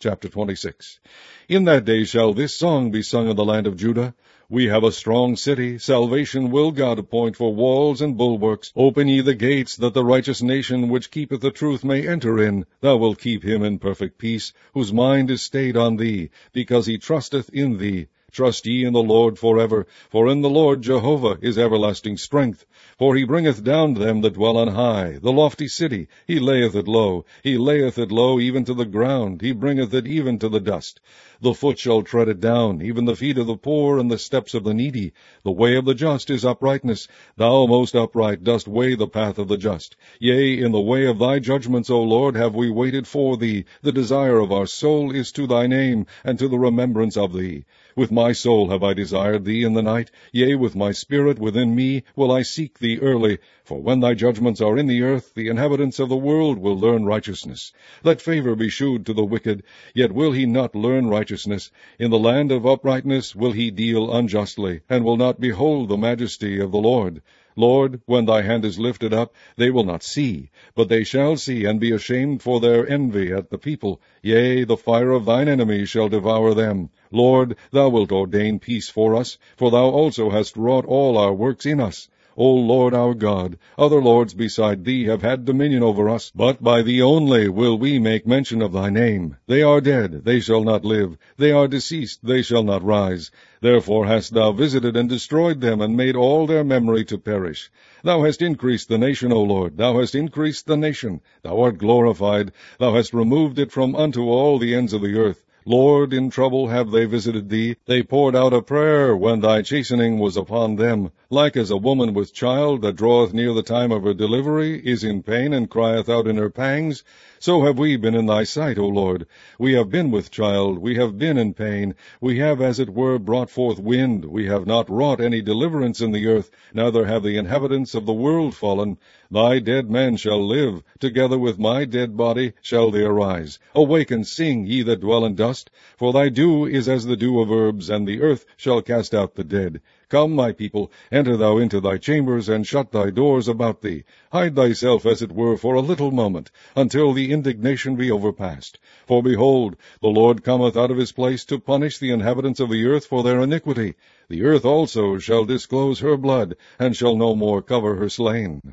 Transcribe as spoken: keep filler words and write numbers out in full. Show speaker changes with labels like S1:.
S1: chapter twenty-six. In that day shall this song be sung in the land of Judah. We have a strong city, salvation will God appoint for walls and bulwarks. Open ye the gates, that the righteous nation which keepeth the truth may enter in. Thou wilt keep him in perfect peace, whose mind is stayed on thee, because he trusteth in thee. Trust ye in the Lord forever, for in the Lord Jehovah is everlasting strength. For he bringeth down them that dwell on high, the lofty city, he layeth it low, he layeth it low even to the ground, he bringeth it even to the dust. The foot shall tread it down, even the feet of the poor and the steps of the needy. The way of the just is uprightness. Thou, most upright, dost weigh the path of the just. Yea, in the way of thy judgments, O Lord, have we waited for thee. The desire of our soul is to thy name, and to the remembrance of thee. With my soul have I desired thee in the night, yea, with my spirit within me will I seek thee early. For when thy judgments are in the earth, the inhabitants of the world will learn righteousness. Let favor be shewed to the wicked, yet will he not learn righteousness. In the land of uprightness will he deal unjustly, and will not behold the majesty of the Lord. Lord, when thy hand is lifted up, they will not see, but they shall see, and be ashamed for their envy at the people. Yea, the fire of thine enemies shall devour them. Lord, thou wilt ordain peace for us, for thou also hast wrought all our works in us. O Lord our God, other lords beside thee have had dominion over us, but by thee only will we make mention of thy name. They are dead, they shall not live. They are deceased, they shall not rise. Therefore hast thou visited and destroyed them, and made all their memory to perish. Thou hast increased the nation, O Lord, thou hast increased the nation. Thou art glorified, thou hast removed it from unto all the ends of the earth. Lord, in trouble have they visited thee. They poured out a prayer when thy chastening was upon them. Like as a woman with child that draweth near the time of her delivery, is in pain, and crieth out in her pangs, so have we been in thy sight, O Lord. We have been with child, we have been in pain. We have, as it were, brought forth wind. We have not wrought any deliverance in the earth, neither have the inhabitants of the world fallen. Thy dead men shall live, together with my dead body shall they arise. Awake and sing, ye that dwell in dust, for thy dew is as the dew of herbs, and the earth shall cast out the dead. Come, my people, enter thou into thy chambers, and shut thy doors about thee. Hide thyself, as it were, for a little moment, until the indignation be overpast. For behold, the Lord cometh out of his place to punish the inhabitants of the earth for their iniquity. The earth also shall disclose her blood, and shall no more cover her slain.